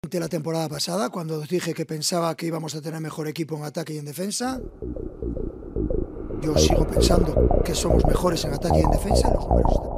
comenté la temporada pasada cuando os dije que pensaba que íbamos a tener mejor equipo en ataque y en defensa. Yo sigo pensando que somos mejores en ataque y en defensa. Los números